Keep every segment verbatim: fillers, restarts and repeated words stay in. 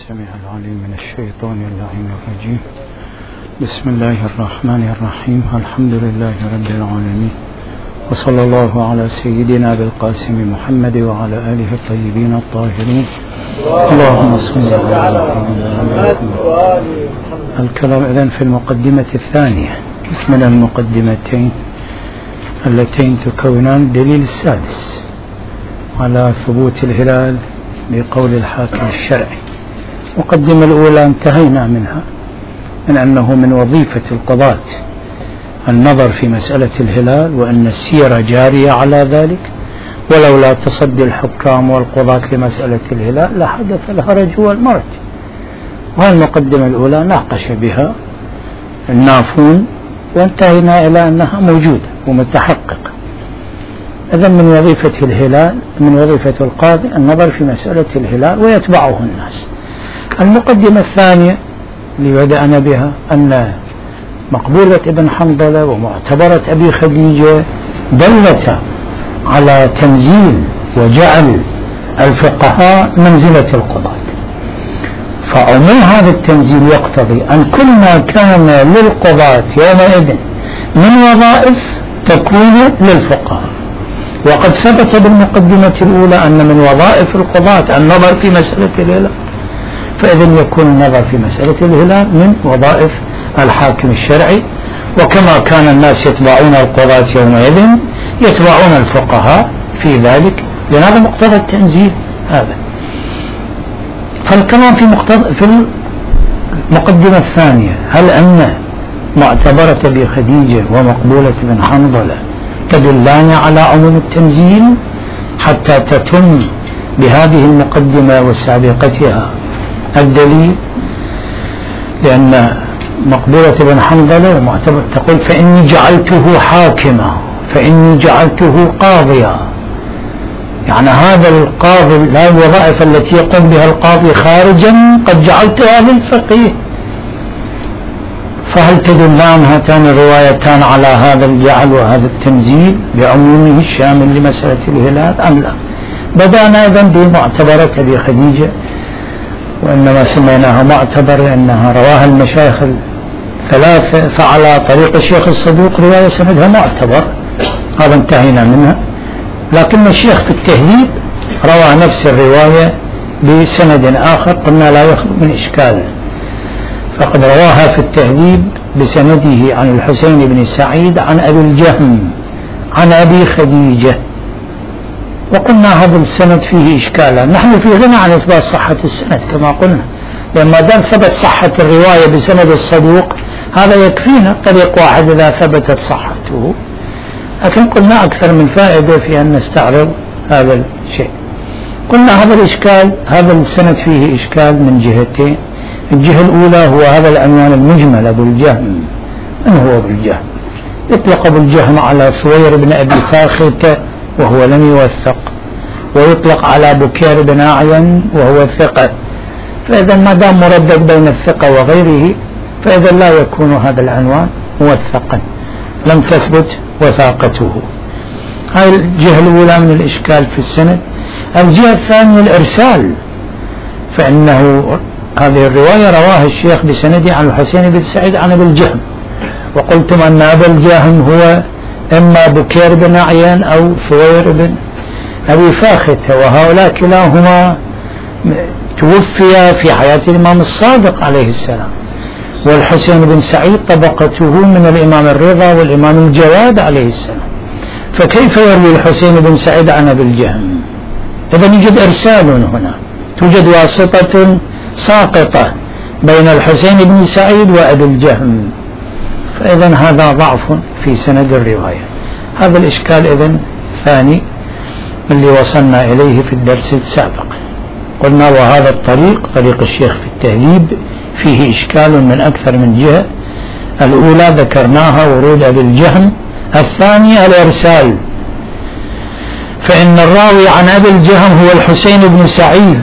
السميع العليم من الشيطان اللعين الرجيم. بسم الله الرحمن الرحيم. الحمد لله رب العالمين، وصلى الله على سيدنا بالقاسم محمد وعلى آله الطيبين الطاهرين. اللهم صل على محمد. الكلام إذن في المقدمة الثانية من المقدمتين اللتين تكونان الدليل السادس على ثبوت الهلال بقول الحاكم الشرعي. المقدمة الأولى انتهينا منها من أنه من وظيفة القضاة النظر في مسألة الهلال، وأن السيرة جارية على ذلك، ولولا تصدي الحكام والقضاة لمسألة الهلال لحدث الهرج والمرج. والمقدمة الأولى ناقش بها النافون وانتهينا إلى أنها موجودة ومتحققة. إذن من وظيفة الهلال من وظيفة القاضي النظر في مسألة الهلال ويتبعه الناس. المقدمة الثانية اللي بدأنا بها أن مقبولة ابن حنظلة ومعتبرة أبي خديجة دلت على تنزيل وجعل الفقهاء منزلة القضاة، فعموم هذا التنزيل يقتضي أن كل ما كان للقضاة يومئذ من وظائف تكون للفقهاء. وقد ثبت بالمقدمة الأولى أن من وظائف القضاة النظر في مسألة الهلال، فإذن يكون النظر في مسألة الهلال من وظائف الحاكم الشرعي. وكما كان الناس يتبعون القضاة يومئذ يتبعون الفقهاء في ذلك، لهذا مقتضى التنزيل هذا. فالكلام في مقتضى في المقدمة الثانية، هل أن معتبرة أبي خديجة ومقبولة بن حنظلة تدلان على عموم التنزيل حتى تتم بهذه المقدمة وسابقتها الدليل؟ لأن مقبولة بن حنظلة ومعتبر تقول فإني جعلته حاكما، فإني جعلته قاضيا، يعني هذا القاضي لا الوظائف التي يقوم بها القاضي خارجا قد جعلتها للفقيه. فهل تدلان هاتان الروايتان على هذا الجعل وهذا التنزيل بعمومه الشامل لمسألة الهلال أم لا؟ بدأنا إذن بمعتبرة أبي خديجة، وإنما سميناها معتبر لأنها رواها المشايخ الثلاثة، فعلى طريق الشيخ الصدوق رواية سندها معتبر، هذا انتهينا منها. لكن الشيخ في التهذيب روى نفس الرواية بسند آخر قلنا لا يخلو من إشكال، فقد رواها في التهذيب بسنده عن الحسين بن سعيد عن أبي الجهم عن أبي خديجة، وقلنا هذا السند فيه إشكالا. نحن في غنى عن إثبات صحة السند كما قلنا، لما دام ثبت صحة الرواية بسند الصدوق هذا يكفينا طريق واحد إذا ثبتت صحته. لكن قلنا أكثر من فائدة في أن نستعرض هذا الشيء. قلنا هذا الإشكال، هذا السند فيه إشكال من جهتين. الجهة الأولى هو هذا العنوان المجمل أبو الجهم. من هو أبو الجهم؟ يطلق أبو الجهم على ثوير بن أبي فاخته وهو لم يوثق، ويطلق على بكير بن أعين وهو ثقة، فإذا ما دام مردد بين الثقة وغيره فإذا لا يكون هذا العنوان موثقا، لم تثبت وثاقته. هذه الجهة الأولى من الإشكال في السند. الجهة الثانية الإرسال، فإنه هذه الرواية رواها الشيخ بسنده عن الحسين بن سعيد عن أبي الجهم، وقلتم أن أبا الجهم هو إما بكير بن أعين أو ثوير بن أبي فاخته، وهؤلاء كلاهما توفي في حياة الإمام الصادق عليه السلام، والحسين بن سعيد طبقته من الإمام الرضا والإمام الجواد عليه السلام، فكيف يروي الحسين بن سعيد عن أبي الجهم؟ إذن يوجد إرسال هنا، توجد واسطة ساقطة بين الحسين بن سعيد وأبي الجهم، فإذن هذا ضعف في سند الرواية. هذا الإشكال إذن ثاني اللي وصلنا إليه في الدرس السابق. قلنا وهذا الطريق طريق الشيخ في التهذيب فيه إشكال من أكثر من جهة. الأولى ذكرناها ورود أبي الجهم، الثانية الإرسال، فإن الراوي عن أبي الجهم هو الحسين بن سعيد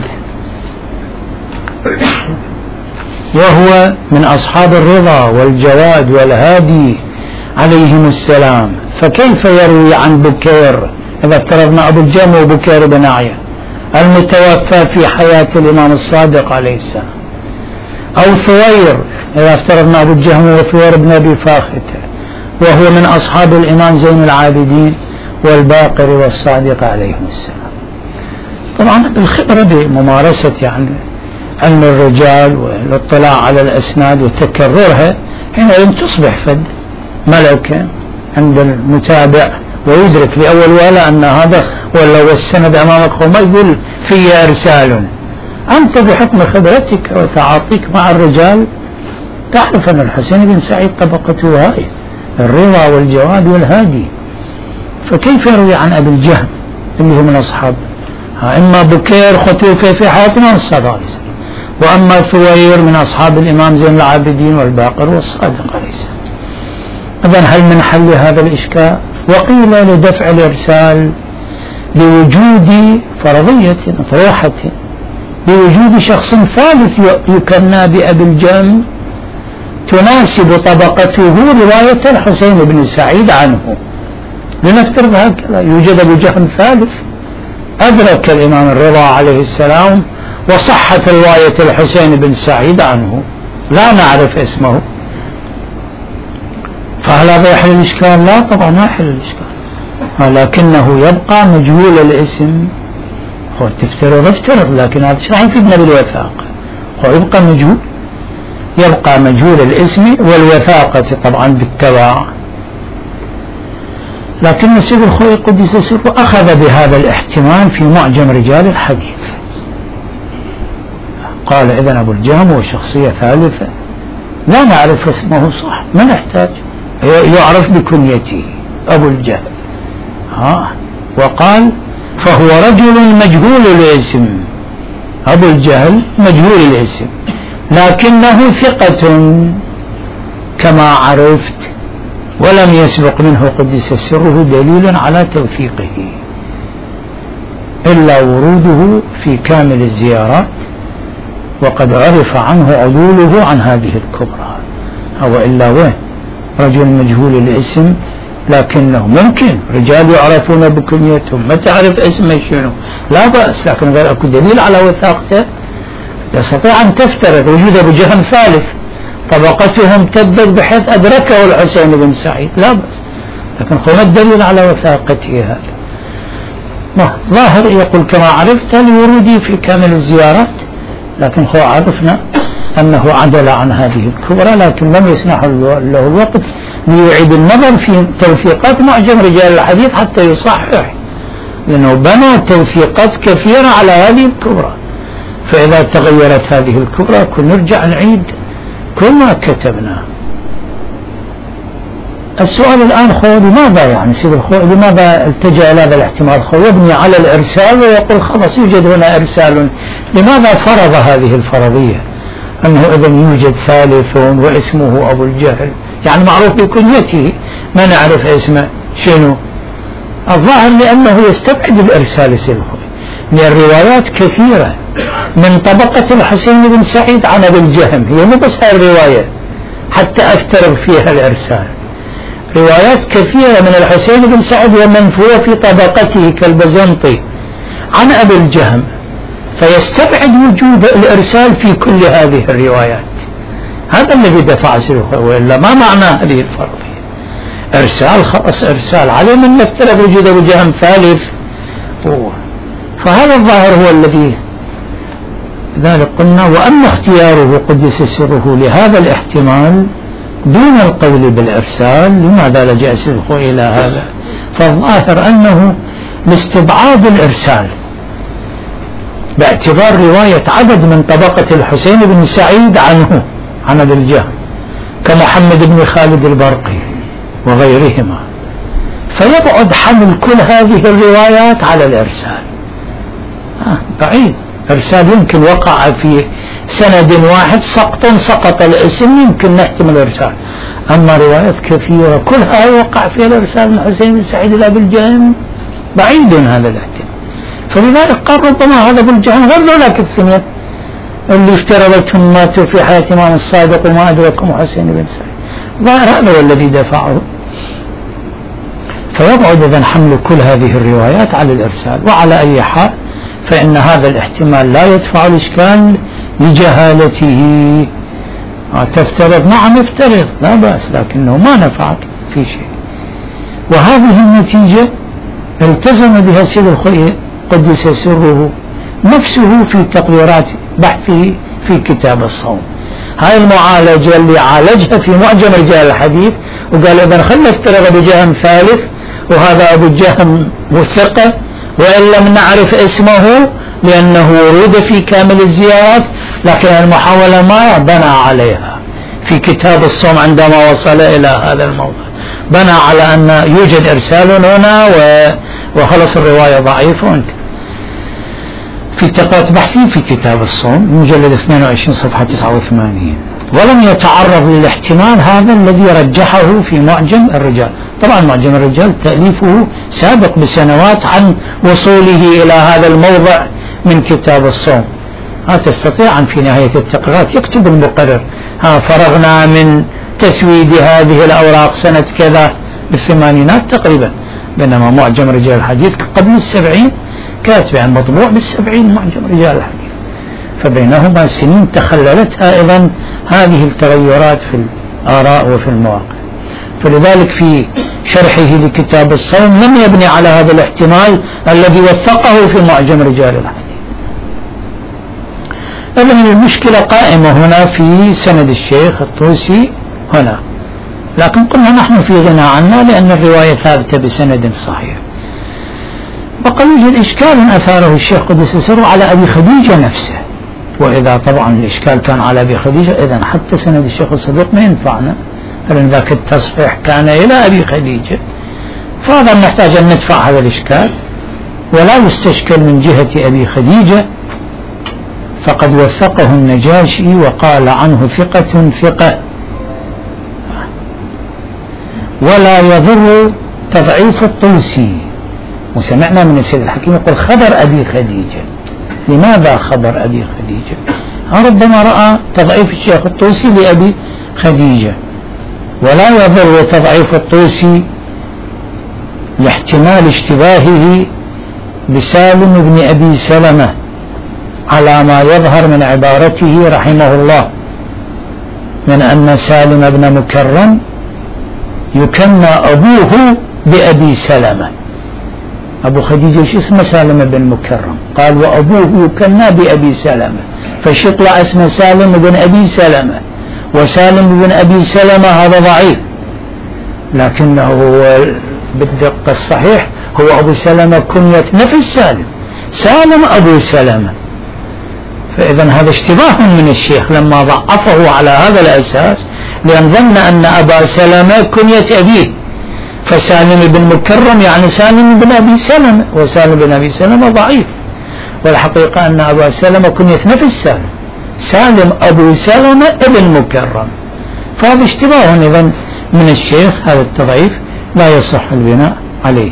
وهو من أصحاب الرضا والجواد والهادي عليهم السلام، فكيف يروي عن بكير إذا افترضنا أبو الجهم وبكير بن أعين؟ المتوفى في حياة الإمام الصادق عليه السلام، أو ثوير إذا افترضنا أبو الجهم وثوير بن أبي فاختة وهو من أصحاب الإمام زين العابدين والباقر والصادق عليهم السلام. طبعا الخبرة بممارسة يعني علم الرجال والاطلاع على الأسناد وتكررها حينئذ تصبح فد ملكة عند المتابع ويدرك لأول ولا أن هذا ولا والسند أمامك وما يقول في إرسال. أنت بحكم خبرتك وتعاطيك مع الرجال تعرف أن الحسين بن سعيد طبقته هاي الرضا والجواد والهادي، فكيف يروي عن أبي الجهم اللي هو من أصحاب إما بكير خطوفة في حياتنا الصادق عليه السلام، وأما ثوير من أصحاب الإمام زين العابدين والباقر والصادق عليه السلام. إذن هل من حل هذا الإشكال؟ وقيل لدفع الإرسال بوجود فرضية مطروحة، بوجود شخص ثالث يكنى بأبي الجهم تناسب طبقته رواية الحسين بن سعيد عنه. لنفترض هكذا يوجد أبو جهم ثالث أدرك الإمام الرضا عليه السلام وصحت رواية الحسين بن سعيد عنه، لا نعرف اسمه، فهل هذا يحل الإشكال؟ لا طبعا ما يحل الإشكال، ولكنه يبقى مجهول الاسم. هو تفترض افترض لكن هذا شرح يفيدنا بالوثاقة، هو يبقى مجهول، يبقى مجهول الاسم والوثاقة طبعا بالتبع. لكن السيد الخوي قدس سره أخذ بهذا الاحتمال في معجم رجال الحديث، قال إذن أبو الجهم هو شخصية ثالثة لا نعرف اسمه صح، ما نحتاج، يعرف بكنيته أبو الجهم. ها وقال فهو رجل مجهول الاسم، أبو الجهل مجهول الاسم لكنه ثقة كما عرفت، ولم يسبق منه قدس سره دليل على توثيقه إلا وروده في كامل الزيارات، وقد عرف عنه عدوله عن هذه الكبرى. أو إلا وين رجل مجهول الاسم لكنه ممكن رجال يعرفون بكنيتهم، ما تعرف اسمه شنو لا بأس، لكن غير أكو دليل على وثاقته تستطيع أن تفترض وجود أبو جهم ثالث طبقته امتدت بحيث أدركه الحسين بن سعيد لا بأس، لكن هو الدليل على وثاقته هذا ظاهر يقول كما عرفت لورودي في كامل الزيارات، لكن هو عرفنا أنه عدل عن هذه الكبرى، لكن لم يسنح له الوقت ليعيد النظر في توثيقات معجم رجال الحديث حتى يصحح، لأنه بنى توثيقات كثيرة على هذه الكبرى، فإذا تغيرت هذه الكبرى كن نرجع نعيد كل ما كتبناه. السؤال الآن خو لماذا يعني سيد الخو لماذا التجأ إلى هذا الاحتمال؟ خو يبني على الإرسال ويقول خلاص يوجد هنا إرسال، لماذا فرض هذه الفرضية أنه إذا يوجد ثالث واسمه أبو الجهل يعني معروف بكنيته ما نعرف اسمه شنو؟ الظاهر لأنه يستبعد الإرسال سيد الخو، لأن الروايات كثيرة من طبقة الحسين بن سعيد عن أبي الجهم، هي مو بس هاي الرواية حتى أفترض فيها الإرسال، روايات كثيرة من الحسين بن سعيد ومنفوة في طبقته كالبزنطي عن أبي الجهم، فيستبعد وجود الإرسال في كل هذه الروايات. هذا الذي دفع سره، وإلا ما معنى هذه الفرضية؟ إرسال خلاص إرسال عليه من نفترض وجود أبو جهم ثالث، فهذا الظاهر هو الذي ذلك قلنا. وأما اختياره قدس سره لهذا الاحتمال دون القول بالإرسال، لماذا لجأ سره إلى هذا؟ فالظاهر أنه لاستبعاد الإرسال باعتبار رواية عدد من طبقة الحسين بن سعيد عنه عن أبي الجهم كمحمد بن خالد البرقي وغيرهما، فيبعد حمل كل هذه الروايات على الإرسال. آه بعيد، إرسال يمكن وقع في سند واحد سقطا سقط الاسم يمكن نحتمل الإرسال، أما روايات كثيرة كلها يوقع فيها الإرسال من حسين بن سعيد إلى أبي الجهم بعيد هذا الاحتمال. فلذلك قال ربما هذا أبو الجهم غير ذلك الثمين اللي افترضتهم ماتوا في حياة إمام الصادق وما أدركهم حسين بن سعيد، ظاهر هذا هو الذي دفعه. فيبعد إذن حمل كل هذه الروايات على الإرسال. وعلى أي حال فإن هذا الاحتمال لا يدفع الإشكال لجهالته. تفترض، نعم افترض لا بأس، لكنه ما نفعك في شيء. وهذه النتيجة التزم بها سيد الخوئي قدس سره نفسه في تقريرات بحثه في كتاب الصوم. هاي المعالجة اللي عالجها في معجم رجال الحديث، وقال إذا خلنا افترض بجهم ثالث وهذا أبو الجهم وثقة وإن لم نعرف اسمه لأنه ورود في كامل الزيارات، لكن المحاولة ما بنى عليها في كتاب الصوم عندما وصل إلى هذا الموضوع، بنى على أن يوجد إرسال هنا وخلص الرواية ضعيفة. وانت في تقريرات بحثي في كتاب الصوم مجلد اثنين وعشرين صفحة تسعة وثمانين، ولم يتعرض للاحتمال هذا الذي رجحه في معجم الرجال. طبعا معجم الرجال تأليفه سابق بسنوات عن وصوله إلى هذا الموضع من كتاب الصوم. ها تستطيع عن في نهاية التقريرات يكتب المقرر ها فرغنا من تسويد هذه الأوراق سنة كذا بالثمانينات تقريبا، بينما معجم رجال الحديث قبل السبعين كاتب عن مطبوع بالسبعين معجم رجال الحديث، فبينهما سنين تخللتها أيضا هذه التغيرات في الآراء وفي المواقع. فلذلك في شرحه لكتاب الصوم لم يبني على هذا الاحتمال الذي وثقه في معجم رجال الحديث. إذن المشكلة قائمة هنا في سند الشيخ الطوسي هنا، لكن قلنا نحن في غنى عنها لأن الرواية ثابتة بسند صحيح. وقد يوجد إشكال أثاره الشيخ قدس سره على أبي خديجة نفسه، وإذا طبعا الإشكال كان على أبي خديجة إذن حتى سند الشيخ الصدوق ما ينفعنا، لأن ذاك التصحيح كان إلى أبي خديجة، فهذا نحتاج أن ندفع هذا الإشكال ولا يستشكل من جهة أبي خديجة، فقد وثقه النجاشي وقال عنه ثقة ثقة، ولا يضر تضعيف الطوسي. وسمعنا من السيد الحكيم يقول خبر أبي خديجة. لماذا خبر أبي خديجة؟ ربما رأى تضعيف الشيخ الطوسي لأبي خديجة. ولا يضر تضعيف الطوسي لاحتمال اشتباهه بسالم بن أبي سلمة على ما يظهر من عبارته رحمه الله من أن سالم بن مكرم يكنى أبوه بأبي سلمة. أبو خديجة شو اسمه؟ سالم بن مكرم، قال وأبوه يكنى بأبي سلمة، فشطلع اسمه سالم بن أبي سلمة، وسالم بن أبي سلمة هذا ضعيف، لكنه بالدقة الصحيح هو أبو سلمة كنية نفس سالم، سالم أبو سلمة. فإذا هذا اشتباه من الشيخ لما ضعفه على هذا الأساس، لأن ظن أن أبا سلمة كنية أبيه، فسالم بن مكرم يعني سالم بن أبي سلمة، وسالم بن أبي سلمة ضعيف، والحقيقة أن أبا سلمة كنية نفس سالم، سالم أبو سلمة ابن مكرم. فهذا اشتباه إذن من الشيخ، هذا التضعيف لا يصح البناء عليه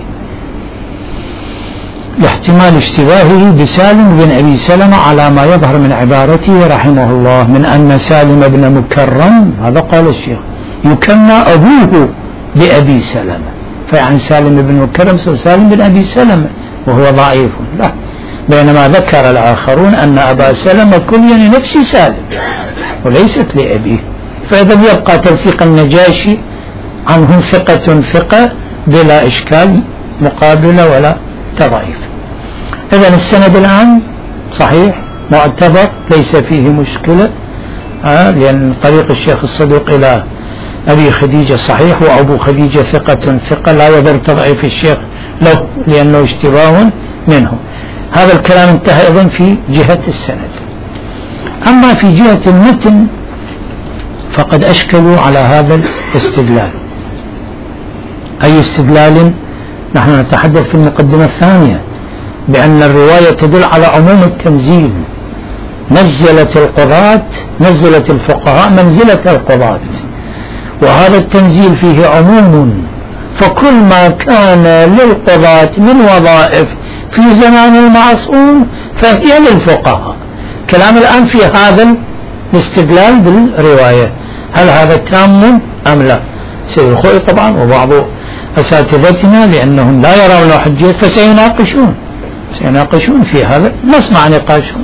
لاحتمال اشتباهه بسالم بن أبي سلمة على ما يظهر من عبارته رحمه الله من أن سالم بن مكرم، هذا قال الشيخ، يكنى أبوه بأبي سلمة، فيعني سالم بن مكرم سالم بن أبي سلمة وهو ضعيف، لا، بينما ذكر الآخرون أن أبا سلمة كنية لنفس سالم وليست لأبيه. فإذا يبقى توثيق النجاشي عنه ثقة ثقة بلا إشكال مقابلة ولا تضعيف. إذن السند الآن صحيح معتبر ليس فيه مشكلة، آه لأن طريق الشيخ الصدوق إلى أبي خديجة صحيح، وأبو خديجة ثقة ثقة لا يضر تضعيف الشيخ له لأنه اشتباه منه. هذا الكلام انتهى أيضا في جهة السند. أما في جهة المتن فقد أشكلوا على هذا الاستدلال. أي استدلال؟ نحن نتحدث في المقدمة الثانية بأن الرواية تدل على عموم التنزيل، نزلت القضاة نزلت الفقهاء منزلة القضاة، وهذا التنزيل فيه عموم، فكل ما كان للقضاة من وظائف في زمان المعصوم فهي للفقهاء. كلام الآن في هذا الاستدلال بالرواية، هل هذا تام أم لا؟ سيد الخوئي طبعا وبعض أساتذتنا لأنهم لا يرون حجية فسيناقشون، سيناقشون في هذا، نسمع نقاشهم.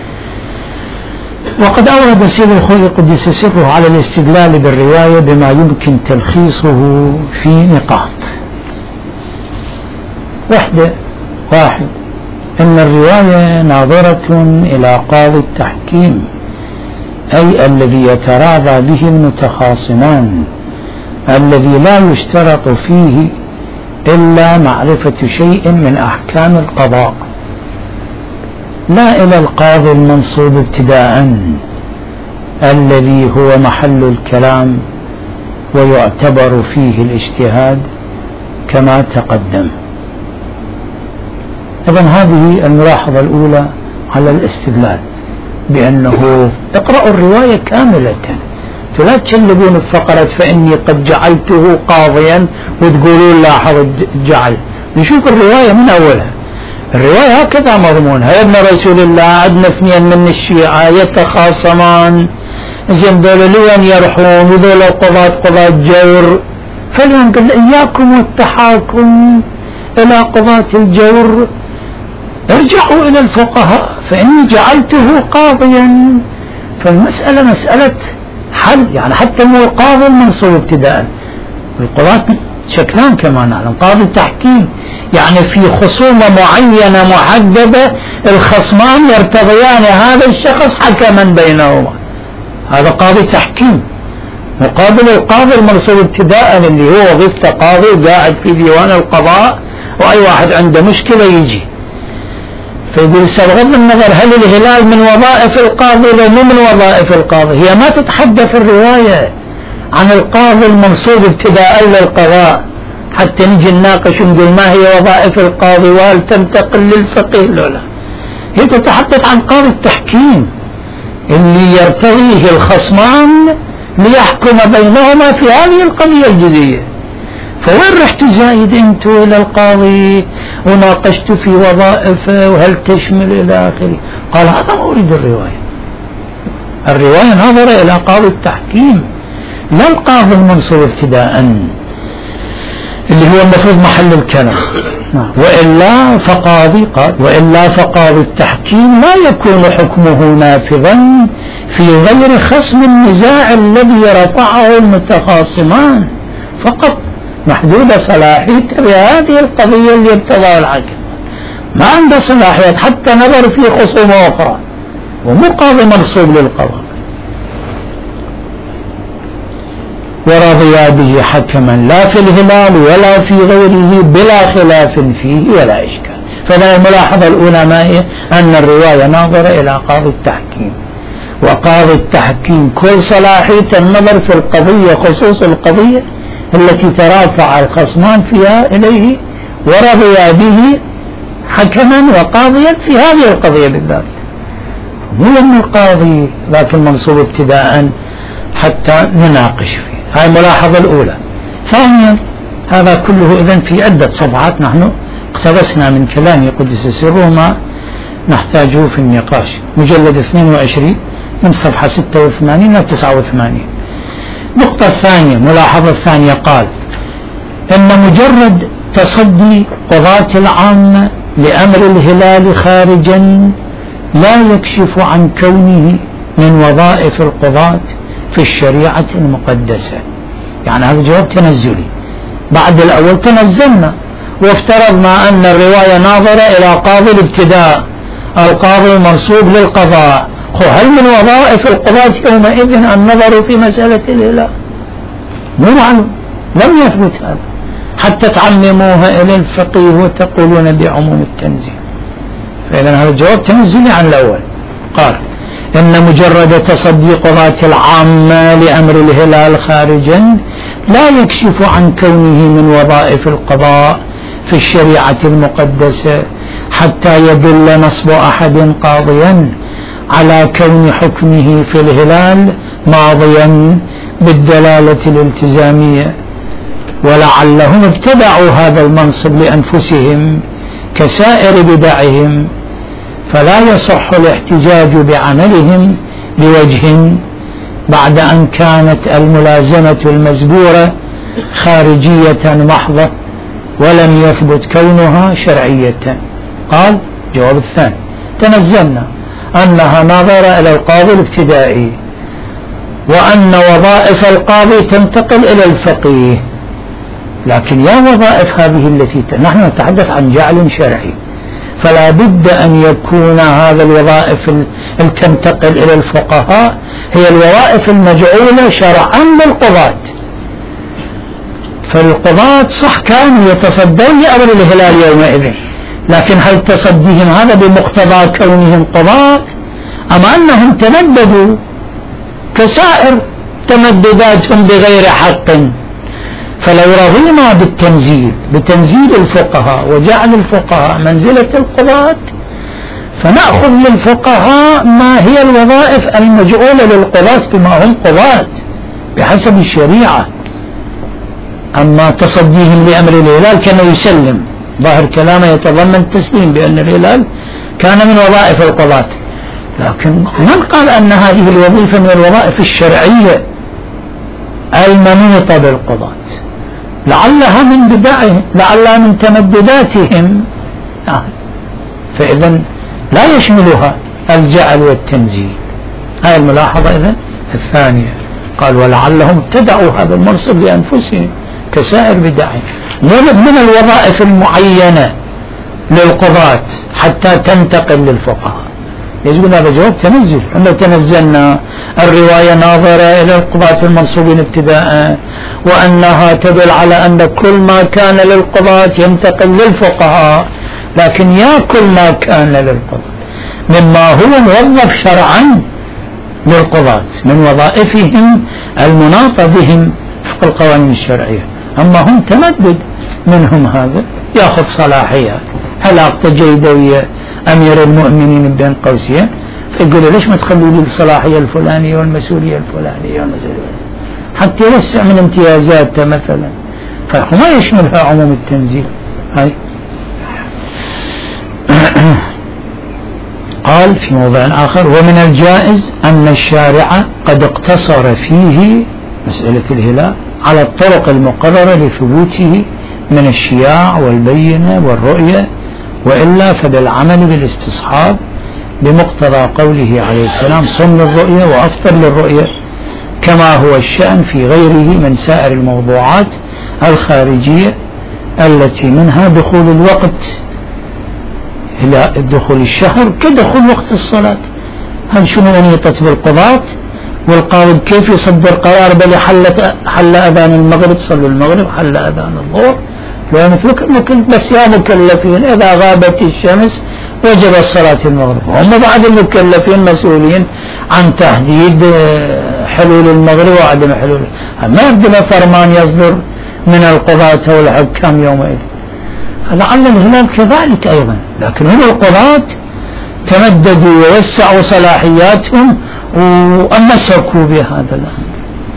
وقد أورد سيد الخوي قدس سره على الاستدلال بالرواية بما يمكن تلخيصه في نقاط. وحدة واحد، إن الرواية ناظرة إلى قاضي التحكيم، أي الذي يتراضى به المتخاصمان، الذي لا يشترط فيه إلا معرفة شيء من أحكام القضاء، لا إلى القاضي المنصوب ابتداء الذي هو محل الكلام ويعتبر فيه الاجتهاد كما تقدم. إذن هذه الملاحظة الأولى على الاستدلال بأنه اقرأوا الرواية كاملة، لا تشلبون الفقرة فإني قد جعلته قاضيا وتقولون لاحظ الجعل. نشوف الرواية من أولها. الرواية هكذا مضمونها: يا ابن رسول الله عندنا اثنين من الشيعة يتخاصمان، زين ذولا لوين يرحون وذولا قضاة قضاة جور، فاليوم قال إياكم والتحاكم إلى قضاة الجور، ارجعوا إلى الفقهاء فإني جعلته قاضيا. فالمسألة مسألة حل، يعني حتى مو القاضي المنصوب ابتداء، القضاة شكلان كما نعلم، قاضي التحكيم يعني في خصومة معينة محددة الخصمان يرتضيان هذا الشخص حكما بينهما، هذا قاضي تحكيم، مقابل القاضي المنصوب ابتداء اللي هو وظيفته قاضي وقاعد في ديوان القضاء وأي واحد عنده مشكلة يجي. فيقول بغض النظر هل الهلال من وظائف القاضي لو مو من وظائف القاضي، هي ما تتحدث الرواية عن القاضي المنصوب ابتداء للقضاء حتى نجي نناقش ونقول ما هي وظائف القاضي وهل تنتقل للفقيه لو لا. هي تتحدث عن قاضي التحكيم اللي يرتضيه الخصمان ليحكم بينهما في هذه القضية الجزئية. فوين رحت زايد انتو الى القاضي وناقشت في وظائفه وهل تشمل الى اخره؟ قال هذا ما اريد الرواية. الرواية ناظرة الى قاضي التحكيم لا القاضي المنصوب ابتداء اللي هو المفروض محل الكلام. وإلا فقاضي قال وإلا فقاضي التحكيم لا يكون حكمه نافذا في غير خصم النزاع الذي رفعه المتخاصمان فقط، محدودة صلاحيته بهذه القضية اللي ابتضاها الحاكم، ما عنده صلاحيات حتى نظر في خصومة أخرى، ومو قاضي منصوب للقضاء. ورضي به حكما لا في الهلال ولا في غيره بلا خلاف فيه ولا إشكال. فلا الملاحظة الأولى ما هي؟ أن الرواية ناظرة إلى قاضي التحكيم، وقاضي التحكيم كل صلاحية النظر في القضية خصوص القضية التي ترافع الخصمان فيها إليه، ورضي به حكما وقاضيا في هذه القضية بالذات، مو من القاضي ذاك المنصوب ابتداء حتى نناقش فيه. هاي الملاحظة الأولى. ثانيا هذا كله إذن في عدة صفحات نحن اقتبسنا من كلام قدس سره ما نحتاجه في النقاش، مجلد اثنين وعشرين من صفحة ستة وثمانين إلى تسعة وثمانين. النقطة الثانية، ملاحظة الثانية، قال إن مجرد تصدي قضاة العامة لأمر الهلال خارجا لا يكشف عن كونه من وظائف القضاة في الشريعة المقدسة. يعني هذا جواب تنزلي، بعد الأول تنزلنا وافترضنا أن الرواية ناظرة إلى قاضي الابتداء، القاضي المنصوب للقضاء. هل من وظائف القضاة يومئذ النظر في مسألة الهلال؟ مو معلوم، لم يثبت هذا حتى تعمموها إلى الفقيه وتقولون بعموم التنزيل. فإذا هذا الجواب تنزلي عن الأول. قال إن مجرد تصدي قضاة العامة لأمر الهلال خارجا لا يكشف عن كونه من وظائف القضاء في الشريعة المقدسة حتى يدل نصب أحد قاضيا على كون حكمه في الهلال ماضيا بالدلالة الالتزامية، ولعلهم ابتدعوا هذا المنصب لأنفسهم كسائر بدعهم، فلا يصح الاحتجاج بعملهم بوجه بعد أن كانت الملازمة المزبورة خارجية محضة ولم يثبت كونها شرعية. قال الجواب الثاني تنزلنا أنها ناظرة إلى القاضي الابتدائي، وأن وظائف القاضي تنتقل إلى الفقيه. لكن يا وظائف هذه التي نحن نتحدث عن جعل شرعي، فلا بد أن يكون هذا الوظائف التي تنتقل إلى الفقهاء هي الوظائف المجعولة شرعا للقضاة. فالقضاة صح كانوا يتصدون لأمر الهلال يومئذ، لكن هل تصديهم هذا بمقتضى كونهم قضاة أم أنهم تمددوا كسائر تمدداتهم بغير حق؟ فلو رضينا بالتنزيل بتنزيل الفقهاء وجعل الفقهاء منزلة القضاة، فنأخذ للفقهاء ما هي الوظائف المجعولة للقضاة بما هم قضاة بحسب الشريعة. أما تصديهم لأمر الهلال كان يسلم، ظاهر كلامه يتضمن تسليم بأن الهلال كان من وظائف القضاة، لكن من قال أن هذه الوظيفة من الوظائف الشرعية المنوطة بالقضاة؟ لعلها من بدعهم، لعلها من تمدداتهم. آه. فإذا لا يشملها الجعل والتنزيل. هذه الملاحظة إذن الثانية. قال ولعلهم ابتدعوا هذا المنصب لأنفسهم كسائر بدعهم، من الوظائف المعينة للقضاة حتى تنتقل للفقهاء. يقول هذا جواب تنزل. احنا تنزلنا الرواية ناظرة إلى القضاة المنصوبين ابتداء، وأنها تدل على أن كل ما كان للقضاة ينتقل للفقهاء، لكن يا كل ما كان للقضاة مما هو موظف شرعا للقضاة من وظائفهم المناطة بهم وفق القوانين الشرعية. أما هم تمدد منهم هذا يأخذ صلاحيات، علاقة جيدة ويا أمير المؤمنين بين قوسين، فيقول ليش ما تخلوا لي الصلاحية الفلانية والمسؤولية الفلانية والمسؤولية حتى يوسع من امتيازاته مثلا، فما يشملها عموم التنزيل. هاي قال في موضع آخر ومن الجائز أن الشارع قد اقتصر فيه مسألة الهلال على الطرق المقررة لثبوته من الشياع والبينة والرؤية، وإلا فبالعمل بالاستصحاب بمقتضى قوله عليه السلام صم الرؤية وأفطر للرؤية، كما هو الشأن في غيره من سائر الموضوعات الخارجية التي منها دخول الوقت إلى دخول الشهر كدخول وقت الصلاة. هل شنو أنيطت بالقضاة والقاضي كيف يصدر قرار بل حلت حل أذان المغرب صلوا المغرب، حل أذان الظهر، لو مثلك بس يا مكلفين إذا غابت الشمس وجب الصلاة المغرب. هم بعد المكلفين مسؤولين عن تحديد حلول المغرب وعدم حلول، ما عندنا فرمان يصدر من القضاة والحكام يومئذ. لعل الهلال كذلك أيضا، لكن هم القضاة تمددوا ووسعوا صلاحياتهم وأمسكوا بهذا الأمر.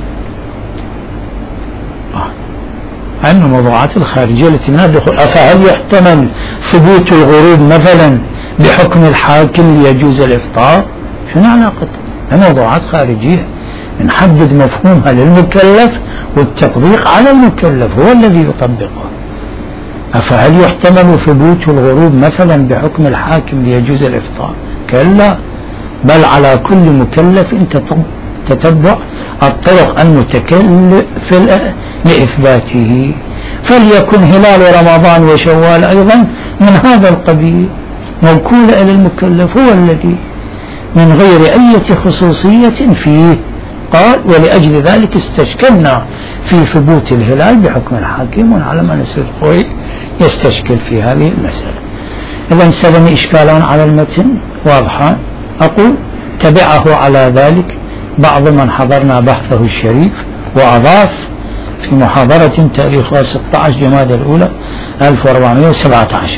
أن الموضوعات الخارجية التي لا دخل، أفهل يحتمل ثبوت الغروب مثلا بحكم الحاكم ليجوز الإفطار؟ شنو علاقته؟ موضوعات خارجية نحدد مفهومها للمكلف والتطبيق على المكلف هو الذي يطبقها. أفهل يحتمل ثبوت الغروب مثلا بحكم الحاكم ليجوز الإفطار؟ كلا، بل على كل مكلف تتبع الطرق المتكلفة لإثباته، فليكن هلال رمضان وشوال أيضا من هذا القبيل موكولة إلى المكلف هو الذي من غير أي خصوصية فيه. قال ولأجل ذلك استشكلنا في ثبوت الهلال بحكم الحاكم، ونعلم أن السيد الخوئي يستشكل في هذه المسألة. إذا سلم إشكالان على المتن واضحان. أقول تبعه على ذلك بعض من حضرنا بحثه الشريف وأضاف في محاضرة تاريخها ستة عشر جمادى الأولى ألف وأربعمائة وسبعة عشر: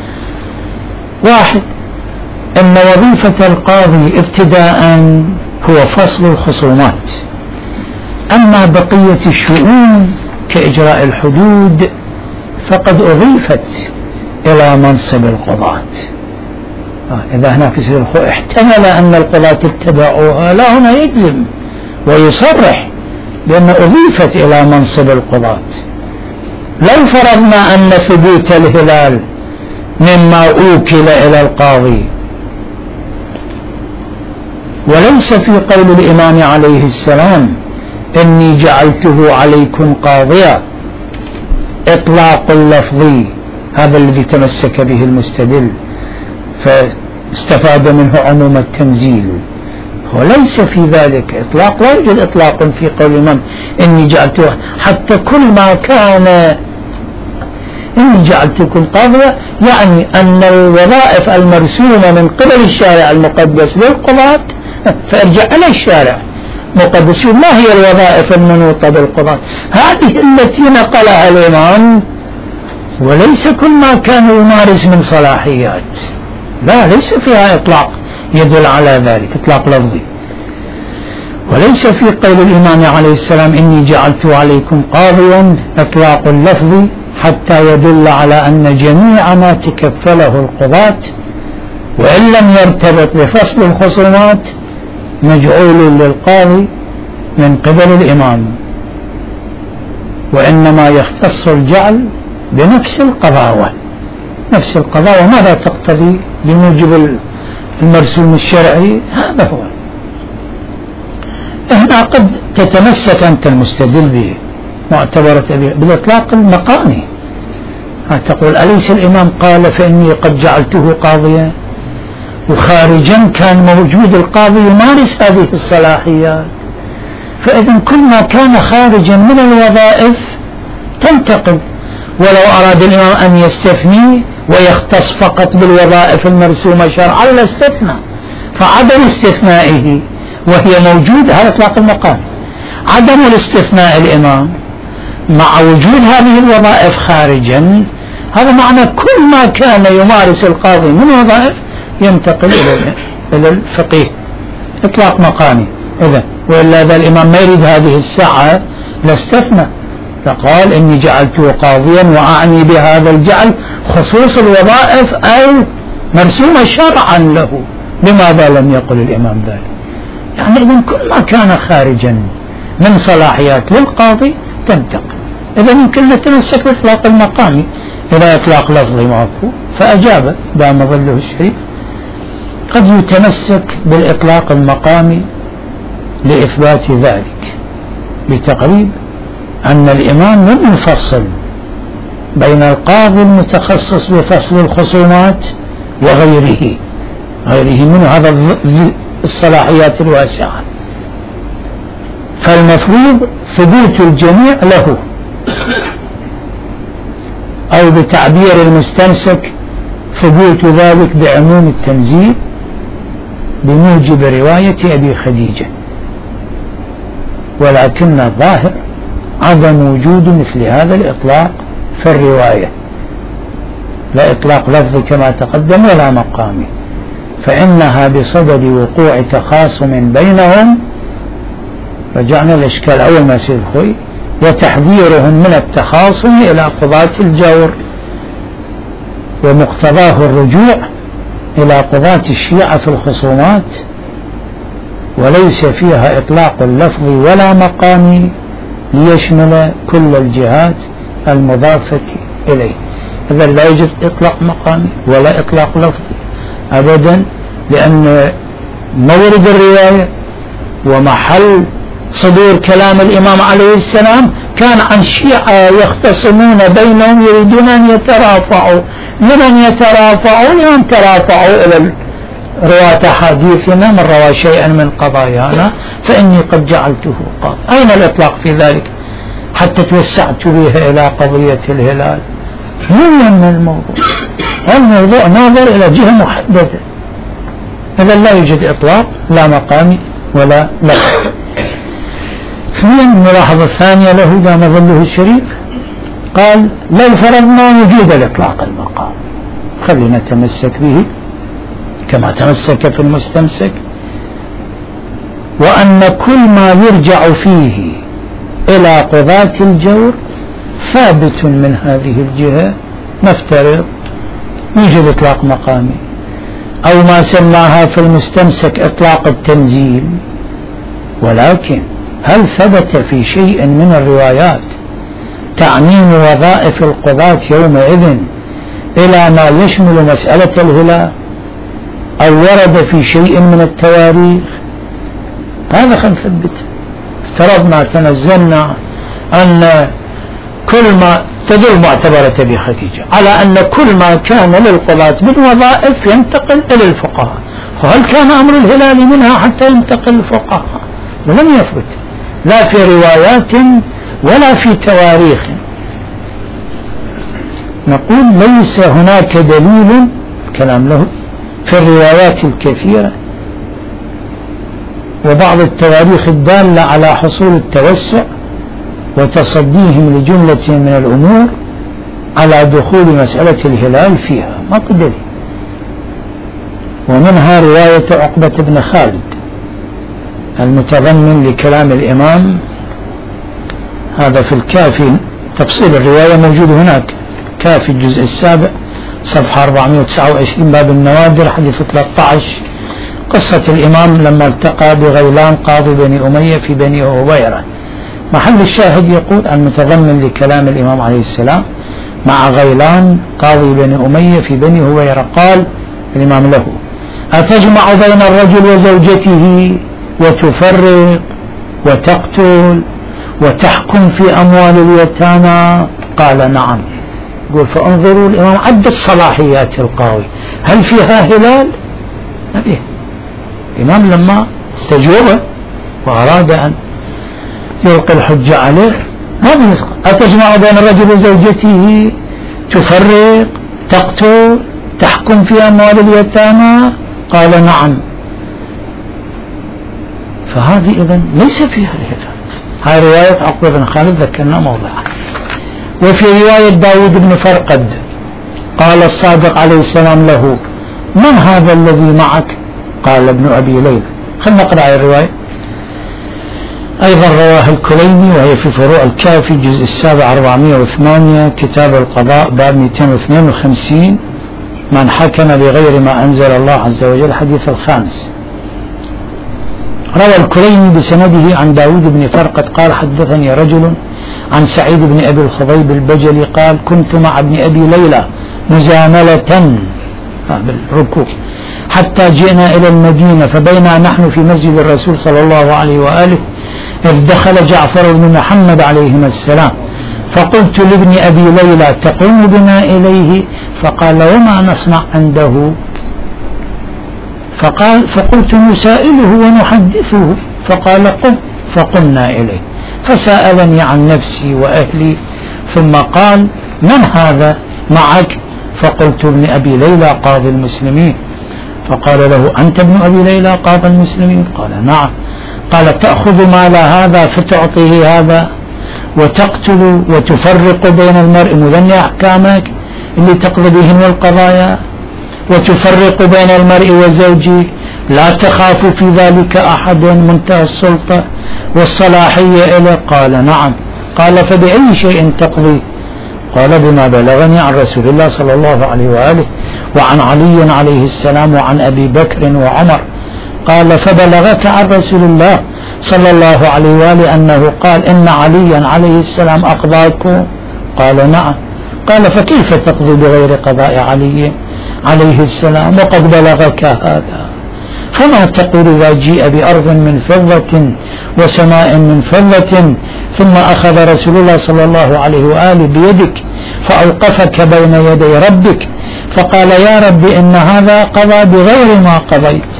واحد، أن وظيفة القاضي ابتداء هو فصل الخصومات، أما بقية الشؤون كإجراء الحدود فقد أضيفت إلى منصب القضاة. إذا هناك سيد الخوئي احتمل أن القضاة ابتدعوها، لا هنا يجزم ويصرح بأن أضيفت إلى منصب القضاة. لو فرضنا أن ثبوت الهلال مما أوكل إلى القاضي. وليس في قول الإمام عليه السلام إني جعلته عليكم قاضيا إطلاق اللفظي، هذا الذي تمسك به المستدل فاستفاد منه عموم التنزيل، وليس في ذلك إطلاق. لا يوجد إطلاق في قول الإمام إني جعلته، حتى كل ما كان إني جعلتكم قاضية يعني أن الوظائف المرسومة من قبل الشارع المقدس للقضاة فارجع إلى الشارع مقدس. ما هي الوظائف المنوطة بالقضاة؟ هذه التي نقلها الإمام، وليس كل ما كان يمارس من صلاحيات. لا، ليس فيها إطلاق يدل على ذلك، إطلاق لفظي. وليس في قول الإمام عليه السلام إني جعلت عليكم قاضيا إطلاق لفظي حتى يدل على أن جميع ما تكفله القضاة وإن لم يرتبط بفصل الخصومات مجعول للقاضي من قبل الإمام، وإنما يختص الجعل بنفس القضاوة. نفس القضاوة ماذا تقتضي بموجب المرسوم الشرعي؟ هذا هو. هنا قد تتمسك أنت المستدل به معتبرة بالإطلاق المقامي، تقول أليس الإمام قال فإني قد جعلته قاضيا، وخارجا كان موجود القاضي يمارس هذه الصلاحيات، فإذا كل ما كان خارجا من الوظائف تنتقل. ولو أراد الإمام أن يستثني ويختص فقط بالوظائف المرسومة شرعا لاستثنى، فعدم استثنائه وهي موجود هذا إطلاق المقام. عدم الاستثناء الإمام مع وجود هذه الوظائف خارجا، هذا معنى كل ما كان يمارس القاضي من وظائف ينتقل إلى الفقيه، إطلاق مقامي. إذا وإلا ذا الإمام ما يريد هذه الساعة لاستثنى، فقال إني جعلته قاضيا وأعني بهذا الجعل خصوص الوظائف أو مرسومة شرعا له. لماذا لم يقل الإمام ذلك؟ يعني إذن كل ما كان خارجا من صلاحيات للقاضي تنتقل. إذا يمكن نتمسك بإطلاق المقامي إلى إطلاق لفظي معكو، فأجاب دام ظله الشريف قد يتمسك بالإطلاق المقامي لإثبات ذلك بتقريب أن الإمام لم يفصل بين القاضي المتخصص بفصل الخصومات وغيره غيره من هذا الصلاحيات الواسعة، فالمفروض ثبوت الجميع له، أو بتعبير المستمسك ثبوت ذلك بعموم التنزيل بموجب رواية أبي خديجة. ولكن الظاهر عدم وجود مثل هذا الإطلاق في الرواية، لا إطلاق لفظي كما تقدم ولا مقامي، فإنها بصدد وقوع تخاصم بينهم. رجعنا الإشكال أول ما سيد خوي وتحذيرهم من التخاصم إلى قضاة الجور، ومقتضاه الرجوع إلى قضاة الشيعة في الخصومات، وليس فيها إطلاق لفظي ولا مقامي ليشمل كل الجهات المضافة إليه. إذا لا يوجد إطلاق مقامي ولا إطلاق لفظي أبدا، لأن مورد الرواية ومحل صدور كلام الإمام عليه السلام كان عن شيعة يختصمون بينهم يريدون أن يترافعوا. لمن يترافعوا؟ لمن ترافعوا إلى رواة حديثنا من روى شيئا من قضايانا فإني قد جعلته قاضي. أين الإطلاق في ذلك حتى توسعت بها إلى قضية الهلال؟ هو من الموضوع الموضوع ناظر إلى جهة محددة. إذا لا يوجد إطلاق لا مقامي ولا لفظي. ثانيا الملاحظة الثانية له دام ظله الشريف قال لو فرضنا وجود الإطلاق المقام، خلينا نتمسك به كما تمسك في المستمسك، وأن كل ما يرجع فيه إلى قضاة الجور ثابت من هذه الجهة، نفترض يوجد إطلاق مقامي أو ما سماها في المستمسك إطلاق التنزيل. ولكن هل ثبت في شيء من الروايات تعميم وظائف القضاة يومئذ إلى ما يشمل مسألة الهلال أو ورد في شيء من التواريخ، هذا خلينا نثبته. افترضنا تنزلنا أن كل ما تدل معتبرة بخديجة على أن كل ما كان للقضاة من وظائف ينتقل إلى الفقهاء، فهل كان أمر الهلال منها حتى ينتقل الفقهاء؟ ولم يثبت لا في روايات ولا في تواريخ. نقول ليس هناك دليل كلام له في الروايات الكثيرة وبعض التواريخ الدالة على حصول التوسع وتصديهم لجملة من الأمور على دخول مسألة الهلال فيها، ما دليل. ومنها رواية عقبة بن خالد المتضمن لكلام الإمام، هذا في الكافي، تفصيل الرواية موجود هناك، كافي الجزء السابع صفحة أربعمائة وتسعة وعشرين باب النوادر حديث ثلاثة عشر، قصة الإمام لما التقى بغيلان قاضي بني أمية في بني هويرة. محل الشاهد يقول المتضمن لكلام الإمام عليه السلام مع غيلان قاضي بني أمية في بني هويرة، قال الإمام له: أتجمع بين الرجل وزوجته وتفرق وتقتل وتحكم في أموال اليتامى؟ قال: نعم. يقول فانظروا الإمام عد الصلاحيات القاضي، هل فيها هلال؟ ما فيها. الإمام لما استجوبه وأراد أن يلقي الحجة عليه ما بيسقط. أتجمع بين الرجل وزوجته تفرق تقتل تحكم في أموال اليتامى؟ قال: نعم. فهذه إذن ليس فيها الهلال. هاي رواية عقبة بن خالد ذكرنا موضعها. وفي رواية داود بن فرقد قال الصادق عليه السلام له: من هذا الذي معك؟ قال: ابن أبي ليلى. خلنا نقرأ الرواية. أيضا رواه الكليني وهي في فروع الكافي الجزء السابع أربعمائة وثمانية كتاب القضاء باب مئتين واثنين وخمسين من حكم بغير ما أنزل الله عز وجل، حديث الخامس. روى الكليني بسنده عن داود بن فرقد قال: حدثني رجل عن سعيد بن أبي الخضيب البجلي قال: كنت مع ابن أبي ليلى مزاملة بالركوب حتى جئنا إلى المدينة، فبينا نحن في مسجد الرسول صلى الله عليه وآله إذ دخل جعفر بن محمد عليهما السلام، فقلت لابن أبي ليلى: تقوم بنا إليه؟ فقال: وما نصنع عنده؟ فقال فقلت: نسائله ونحدثه. فقال: قم. فقمنا إليه فسألني عن نفسي وأهلي، ثم قال: من هذا معك؟ فقلت: ابن أبي ليلى قاضي المسلمين. فقال له: أنت ابن أبي ليلى قاضي المسلمين؟ قال: نعم. قال: تأخذ مال هذا فتعطيه هذا وتقتل وتفرق بين المرء مذني أحكامك اللي تقضي بهن القضايا، وتفرق بين المرء وزوجه لا تخاف في ذلك أحد، منتهى السلطة والصلاحية إليه؟ قال: نعم. قال: فبأي شيء تقضي؟ قال: بما بلغني عن رسول الله صلى الله عليه وآله وعن علي عليه السلام وعن أبي بكر وعمر. قال: فبلغك عن رسول الله صلى الله عليه وآله أنه قال: إن عليا عليه السلام أقضاكم؟ قال: نعم. قال: فكيف تقضي بغير قضاء علي عليه السلام وقد بلغك هذا؟ فما تقول إذا جيء بأرض من فضة وسماء من فضة ثم أخذ رسول الله صلى الله عليه وآله بيدك فأوقفك بين يدي ربك فقال: يا رب إن هذا قضى بغير ما قضيت،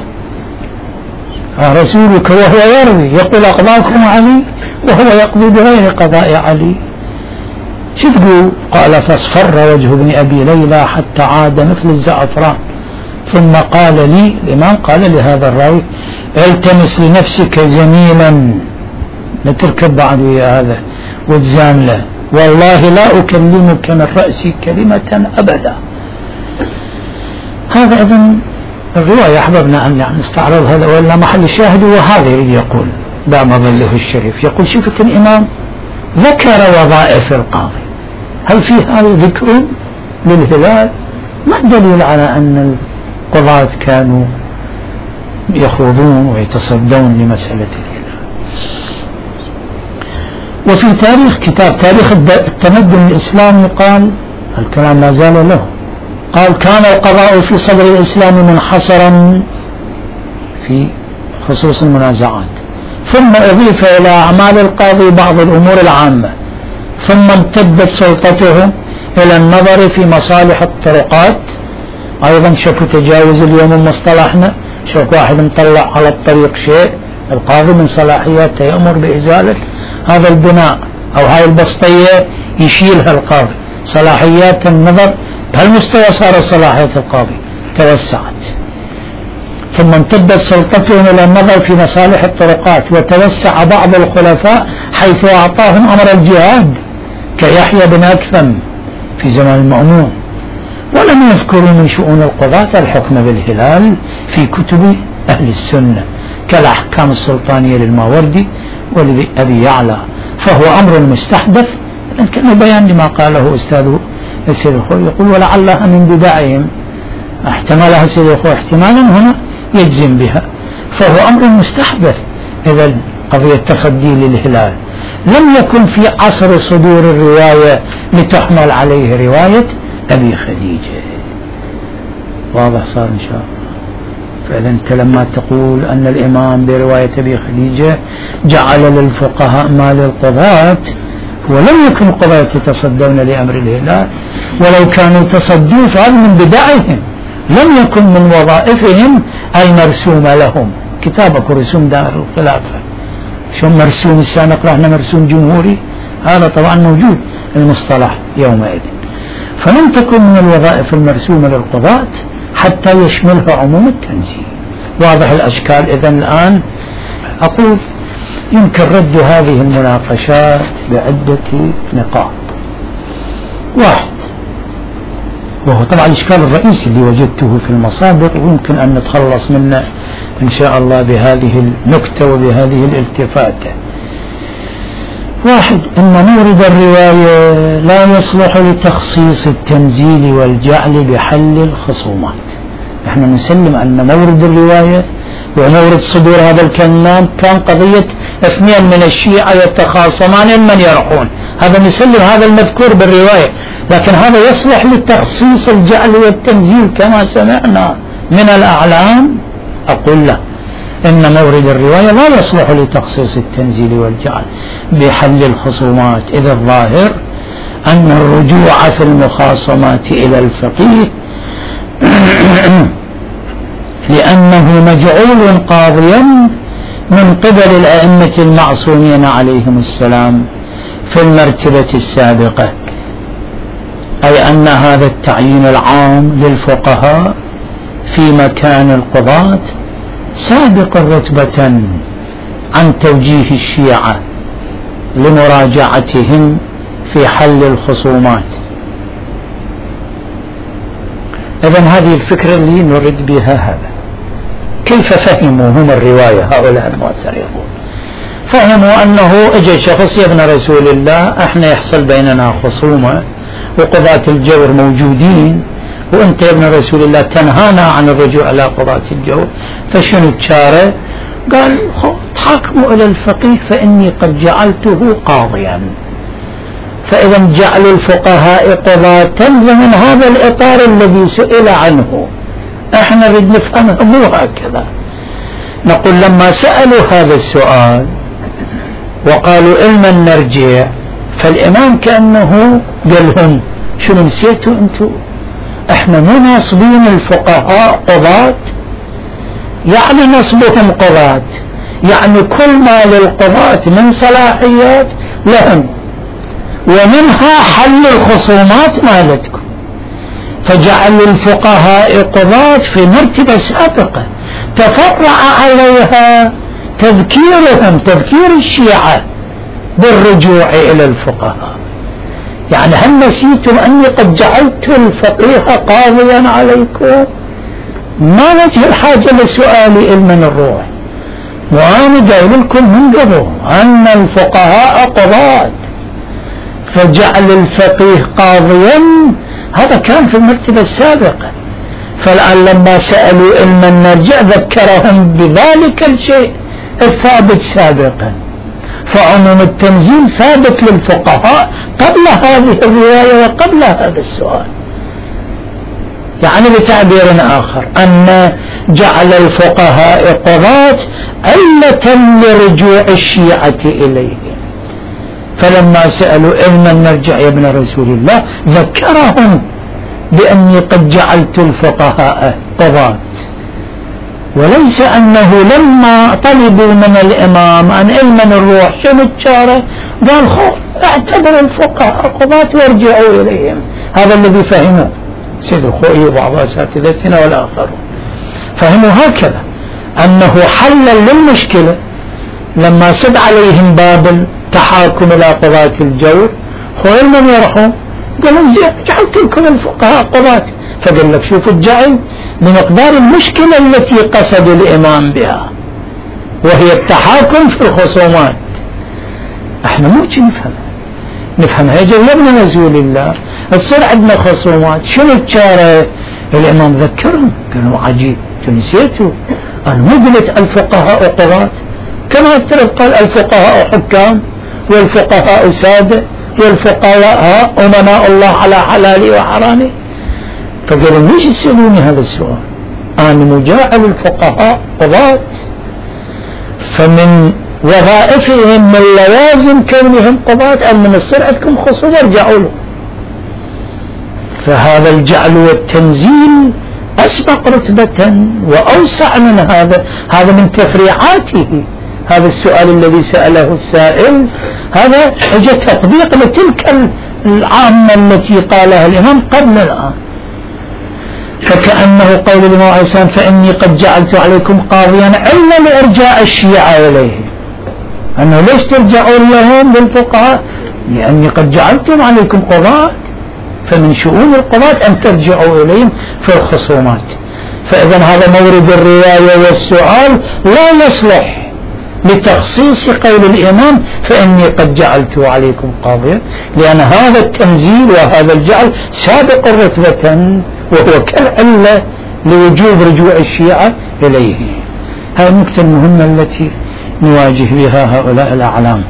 رسولك وهو يروي يقول أقضاكم علي وهو يقضي بغير قضاء علي، شو تقول؟ قال: فاصفر وجه ابن أبي ليلى حتى عاد مثل الزعفران، ثم قال لي الإمام قال لهذا الراوي: التمس لنفسك زميلا لتركب بعد هذا وتزامله، والله لا أكلمك من رأسي كلمة أبدا. هذا إذن الرواية أحببنا أن يعني نستعرض هذا، وإلا محل الشاهد هو هذا يقول دام ظله الشريف، يقول: شوفت الإمام ذكر وظائف القاضي، هل في هذا ذكر للهلال؟ ما الدليل على أن القضاة كانوا يخوضون ويتصدون لمسألة الهلال؟ وفي تاريخ كتاب تاريخ التمدن الإسلامي قال الكلام ما زال له قال كان القضاء في صدر الإسلام منحصرا في خصوص المنازعات، ثم أضيف إلى أعمال القاضي بعض الأمور العامة، ثم امتدت سلطته إلى النظر في مصالح الطرقات. أيضا شكو تجاوز اليوم مصطلحنا، شكو واحد مطلع على الطريق شيء، القاضي من صلاحياته يأمر بإزالة هذا البناء أو هاي البسطية، يشيلها القاضي. صلاحيات النظر بهالمستوى صار صلاحية القاضي توسعت. ثم امتدت سلطتهم إلى النظر في مصالح الطرقات، وتوسع بعض الخلفاء حيث أعطاهم أمر الجهاد كيحيى بن أكثم في زمان المأمون، ولم يذكروا من شؤون القضاة الحكم بالهلال في كتب أهل السنة كالأحكام السلطانية للماوردي ولأبي يعلى، فهو أمر مستحدث. كان بيان لما قاله أستاذه السيد الخوي، يقول ولعلها من بداعهم، احتمالها السيد الخوي احتمالا هنا يجزم بها، فهو أمر مستحدث. إذا قضية التصدي للهلال لم يكن في عصر صدور الرواية لتحمل عليه رواية أبي خديجة. واضح صار إن شاء الله. فإذا أنت لما تقول أن الإمام برواية أبي خديجة جعل للفقهاء ما للقضاة، ولم يكن القضاة يتصدون لأمر الهلال، ولو كانوا تصدوا فهذا من بدعهم، لم يكن من وظائفهم المرسوم لهم. كتابك رسوم دار الخلافة شو مرسوم السنة نقرأ احنا مرسوم جمهوري، هذا طبعا موجود المصطلح يومئذ. فلم تكن من الوظائف المرسومة للقضاة حتى يشملها عموم التنزيل. واضح الأشكال. إذن الآن أقول يمكن رد هذه المناقشات بعدة نقاط. واحد، وهو طبعا الإشكال الرئيسي اللي وجدته في المصادر ويمكن أن نتخلص منه إن شاء الله بهذه النكتة وبهذه الالتفاتة. واحد، أن مورد الرواية لا يصلح لتخصيص التنزيل والجعل بحل الخصومات. نحن نسلم أن مورد الرواية ومورد صدور هذا الكلام كان قضية اثنين من الشيعة يتخاصمان من يرحون، هذا نسلم هذا المذكور بالرواية، لكن هذا يصلح لتخصيص الجعل والتنزيل كما سمعنا من الأعلام. أقول لا، إن مورد الرواية لا يصلح لتخصيص التنزيل والجعل بحل الخصومات، إذا الظاهر أن الرجوع في المخاصمات إلى الفقيه لأنه مجعول قاضيا من قبل الأئمة المعصومين عليهم السلام في المرتبة السابقة، أي أن هذا التعيين العام للفقهاء في مكان القضاة سابق رتبة عن توجيه الشيعة لمراجعتهم في حل الخصومات. إذن هذه الفكرة اللي نرد بها هذا. كيف فهموا هم الرواية هؤلاء المعترضون؟ فهموا أنه اجى شخص يا ابن رسول الله احنا يحصل بيننا خصومة وقضاة الجور موجودين، وانت يا ابن رسول الله تنهانا عن الرجوع على قضاة الجور، فشنو الشارع؟ قال تحاكموا إلى الفقيه فإني قد جعلته قاضيا. فإذا جعل الفقهاء قضاة ومن هذا الإطار الذي سئل عنه احنا نريد نفهمه مو هكذا. نقول لما سألوا هذا السؤال وقالوا إلما نرجع، فالإمام كأنه قال لهم شنو نسيتوا انتوا؟ احنا مو ناصبين الفقهاء قضاة، يعني نصبهم قضاة، يعني كل ما للقضاة من صلاحيات لهم، ومنها حل الخصومات مالتكم. فجعل الفقهاء قضاة في مرتبة سابقة تفرع عليها تذكيرهم، تذكير الشيعة بالرجوع إلى الفقهاء. يعني هل نسيتم أني قد جعلت الفقيه قاضيا عليكم؟ ما وجه الحاجة لسؤالي من الروح، وأنا قايل لكم من قبل أن الفقهاء قضاة، فجعل الفقيه قاضيا هذا كان في المرتبة السابقة. فالآن لما سألوا علما نرجع ذكرهم بذلك الشيء الثابت سابقا، فعموم التنزيل ثابت للفقهاء قبل هذه الرواية وقبل هذا السؤال. يعني بتعبير آخر أن جعل الفقهاء قضاة علة لرجوع الشيعة إليه. فلما سألوا علما نرجع يا ابن رسول الله ذكرهم بأني قد جعلت الفقهاء قضاة، وليس أنه لما طلبوا من الإمام أن علما الروح شنو الشارع قال خذ اعتبر الفقهاء قضاة وارجعوا إليهم. هذا الذي فهموه سيد الخوئي وبعض أساتذتنا والآخرون، فهموا هكذا أنه حلا للمشكلة لما سد عليهم باب التحاكم إلى قضاة الجور خويل من يرحم قالوا زين جعلت لكم الفقهاء قضاة. فقال لك شوفوا الجعل بمقدار المشكلة التي قصد الإمام بها وهي التحاكم في الخصومات. احنا مو نفهم نفهم هيجا ابن رسول الله الصير عندنا خصومات شنو الشارع؟ الإمام ذكرهم قالوا عجيب نسيتوا أنا مو قلت الفقهاء قضاة كما افترض قال الفقهاء حكام والفقهاء سادة والفقهاء أمناء الله على حلاله وحرامه. فقالوا ليش تسألوني هذا السؤال؟ أنا مجاعل الفقهاء قضاة، فمن وظائفهم من لوازم كونهم قضاة أن من الصير عندكم خصوم ارجعوا له. فهذا الجعل والتنزيل أسبق رتبة وأوسع من هذا. هذا من تفريعاته. هذا السؤال الذي سأله السائل هذا اجى تطبيق لتلك العامة التي قالها الإمام قبل الآن. فكأنه قول الإمام عليه السلام فإني قد جعلت عليكم قاضيا إلا لإرجاع الشيعة إليه، أنه ليش ترجعون لهم للفقهاء؟ لأني قد جعلتم عليكم قضاة، فمن شؤون القضاة أن ترجعوا إليهم في الخصومات. فإذا هذا مورد الرواية والسؤال لا يصلح لتخصيص قول الإمام فإني قد جعلت عليكم قاضيا، لأن هذا التنزيل وهذا الجعل سابق رتبة وهو كالعلة لوجوب رجوع الشيعة إليه. هذه النقطة المهمة التي نواجه بها هؤلاء الأعلام.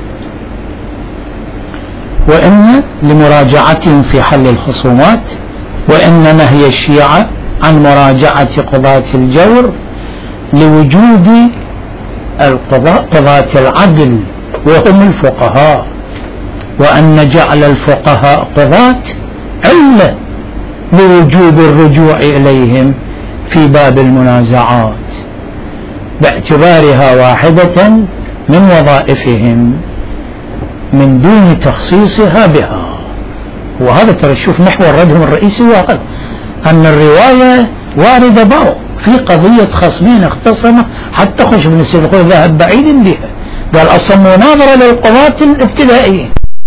وإن لمراجعتهم في حل الخصومات، وإن نهي الشيعة عن مراجعة قضاة الجور لوجود القضاء قضاة العدل وهم الفقهاء، وأن جعل الفقهاء قضاة علة لوجوب الرجوع إليهم في باب المنازعات باعتبارها واحدة من وظائفهم من دون تخصيصها بها. وهذا ترى شوف محور ردهم الرئيسي وهذا أن الرواية واردة باو في قضية خصمين اختصموا حتى خش ابن السيد ذهب بعيد بها، قال أصلا مناظرة للقضاة الابتدائية،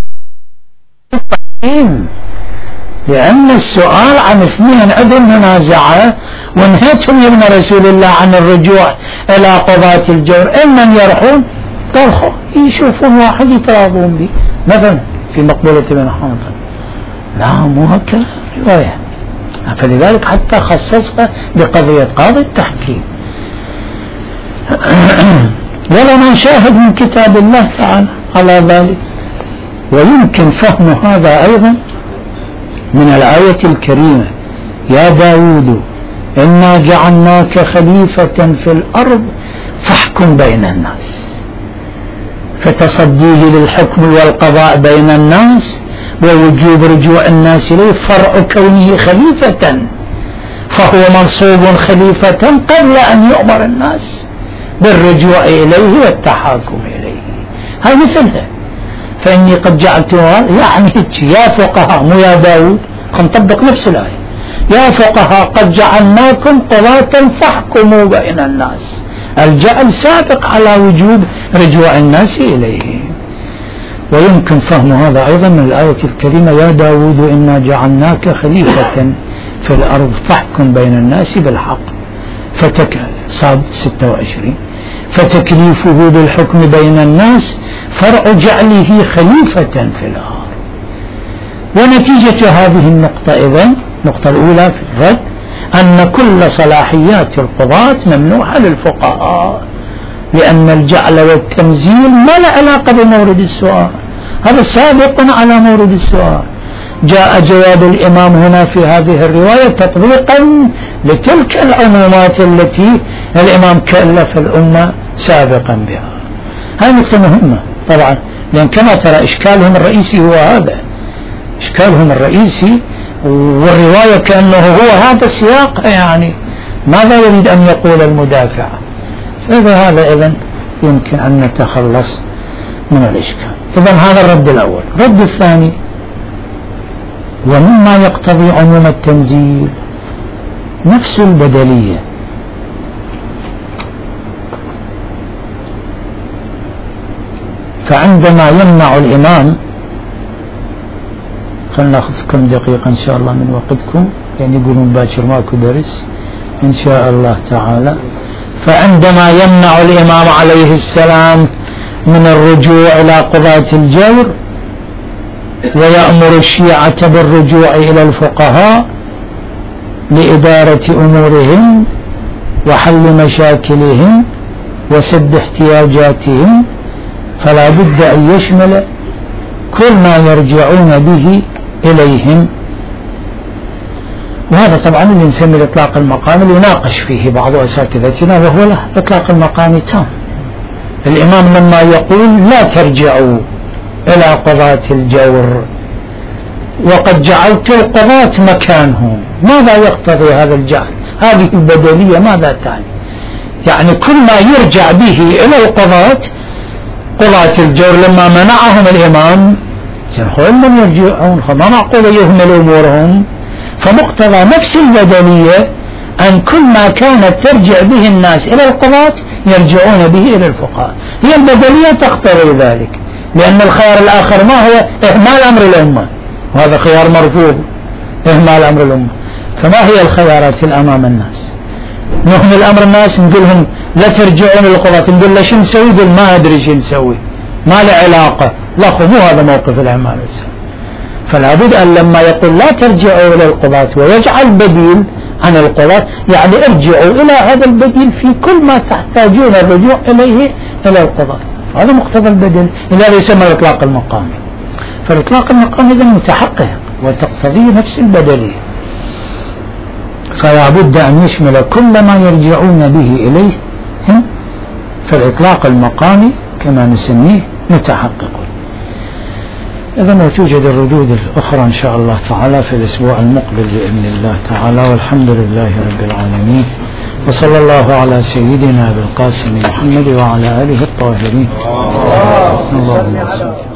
لأن السؤال عن اثنين عندهم منازعة ونهيتهم يا ابن رسول الله عن الرجوع إلى قضاة الجور إمن يرحون، قال خو يشوفون واحد يتراضون به مثلا في مقبولة بن حنظل. لا مو هكذا رواية، فلذلك حتى خصصها بقضية قاضي التحكيم. ولنا شاهد من كتاب الله تعالى على ذلك. ويمكن فهم هذا أيضا من الآية الكريمة يا داود إنا جعلناك خليفة في الأرض فاحكم بين الناس، فتصديه للحكم والقضاء بين الناس ووجوب رجوع الناس إليه فرع كونه خليفة، فهو منصوب خليفة قبل أن يؤمر الناس بالرجوع إليه والتحاكم إليه. هاي مثلها فإني قد جعلتها يعني يا فقهاء مو يا داود، نطبق نفس الآية يا فقهاء قد جعلناكم قضاة فاحكموا بين الناس. الجعل سابق على وجوب رجوع الناس إليه. ويمكن فهم هذا أيضا من الآية الكريمة يا داود إنا جعلناك خليفة في الأرض فاحكم بين الناس بالحق، فتك صاد ستة وعشرين فتكليفه بالحكم بين الناس فرع جعله خليفة في الأرض. ونتيجة هذه النقطة إذن النقطة الأولى في الرد أن كل صلاحيات القضاة ممنوعة للفقهاء، لأن الجعل والتنزيل ما له علاقة بمورد السؤال، هذا سابق على مورد السؤال. جاء جواب الإمام هنا في هذه الرواية تطبيقا لتلك العمومات التي الإمام كلف الأمة سابقا بها. هذه نقطة مهمة طبعا، لأن كما ترى إشكالهم الرئيسي هو هذا، إشكالهم الرئيسي والرواية كأنه هو هذا السياق، يعني ماذا يريد أن يقول المدافع؟ فإذا هذا إذن يمكن أن نتخلص من الإشكال. إذن هذا الرد الأول. الرد الثاني: ومما يقتضي عموم التنزيل نفس البدلية. فعندما يمنع الإمام، خلنا ناخذ كم دقيقة إن شاء الله من وقتكم، يعني يقولون باكر ماكو درس إن شاء الله تعالى. فعندما يمنع الإمام عليه السلام من الرجوع إلى قضاة الجور ويأمر الشيعة بالرجوع إلى الفقهاء لإدارة أمورهم وحل مشاكلهم وسد احتياجاتهم، فلا بد أن يشمل كل ما يرجعون به إليهم. وهذا طبعا اللي نسمي الإطلاق المقامي اللي يناقش فيه بعض أساتذتنا، وهو له إطلاق المقامي تام. الإمام لما يقول لا ترجعوا إلى قضاة الجور وقد جعلت القضاة مكانهم، ماذا يقتضي هذا الجعل؟ هذه البدلية ماذا تعني؟ يعني كل ما يرجع به إلى القضاة، قضاة الجور لما منعهم الإمام سنخون من يرجعون، فما معقول يهمل أمورهم. فمقتضى نفس البدلية أن كل ما كانت ترجع به الناس إلى القضاة يرجعون به إلى الفقهاء. هي البدلية تقتضي ذلك، لأن الخيار الآخر ما هو؟ إهمال أمر الأمة، وهذا خيار مرفوض، إهمال أمر الأمة. فما هي الخيارات الأمام الناس؟ نهمل أمر الناس نقولهم لا ترجعون للقضاة، نقول له شو نسوي؟ يقول ما أدري شو نسوي، ما له علاقة. لا خو مو هذا موقف الإمام الإسلام. فلا بد أن لما يقول لا ترجعوا إلى القضاة ويجعل بديل عن القضاة، يعني ارجعوا إلى هذا البديل في كل ما تحتاجون الرجوع إليه إلى القضاة. هذا مقتضى البديل، لذلك يسمى الإطلاق المقامي. فالإطلاق المقامي إذن متحقق وتقتضي نفس البدلية، فلا بد أن يشمل كل ما يرجعون به إليه. فالإطلاق المقامي كما نسميه متحقق. إذن وتوجد الردود الأخرى إن شاء الله تعالى في الأسبوع المقبل بإذن الله تعالى، والحمد لله رب العالمين، وصلى الله على سيدنا بالقاسم محمد وعلى آله الطاهرين. اللهم صل